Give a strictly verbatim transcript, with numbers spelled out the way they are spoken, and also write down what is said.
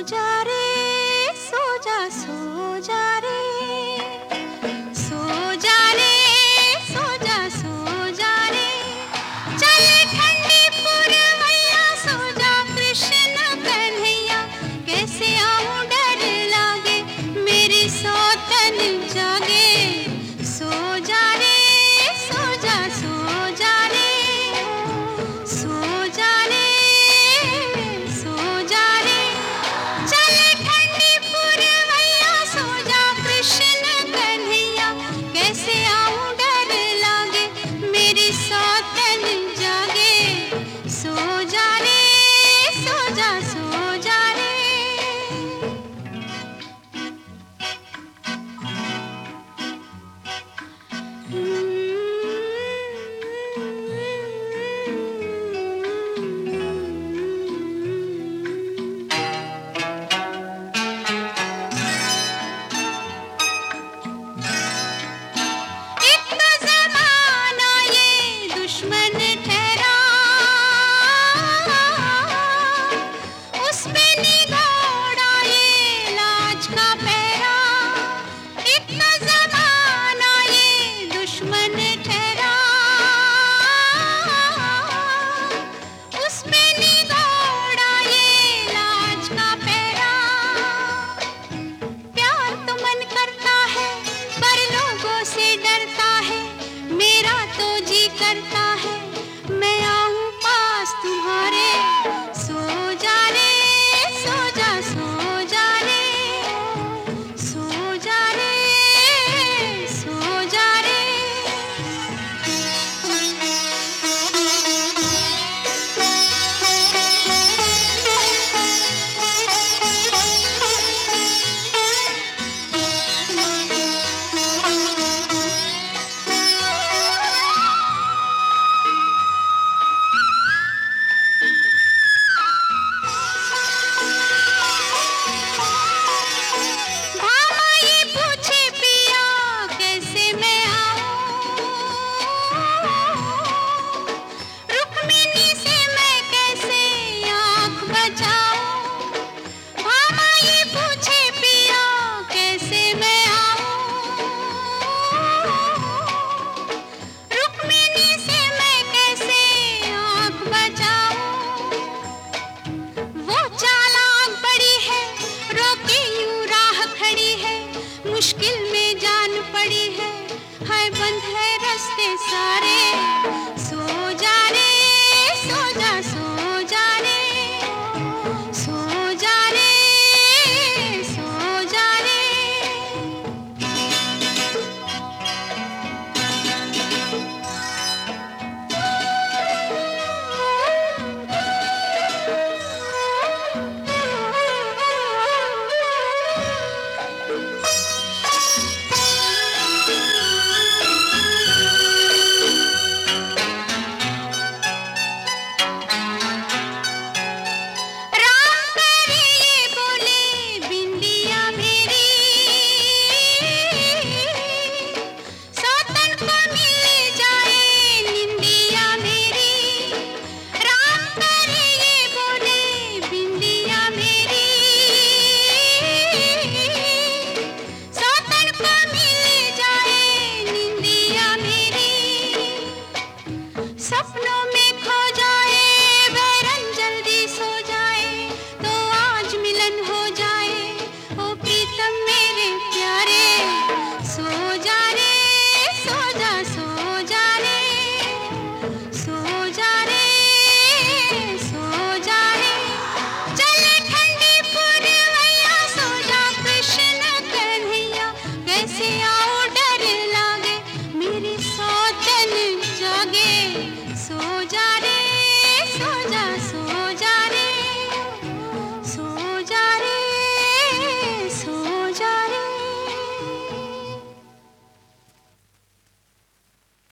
जा रे सो जा सो जा रे सो जा रे सो जा सो जा रे चले ठंडी पुरवैया सो जा कृष्ण कन्हैया कैसे आऊं डर लागे मेरी सौतन जागे सो जा रे सो जा सो जा रे सो जा रे सो जा रे चले ठंडी पुरवैया सो जा कृष्ण कन्हैया कैसे आऊं डर लागे मेरी सौतन जागे सो जा रे सो जा सो जा रे एक तो ज़माना ये दुश्मन ठहरा उस पे निगोड़ा ये लाज का पहरा एक तो ज़माना ये दुश्मन ठहरा उस पे निगोड़ा ये लाज का पहरा प्यार तो मन करता है पर लोगों से डरता है मेरा तो जी करता है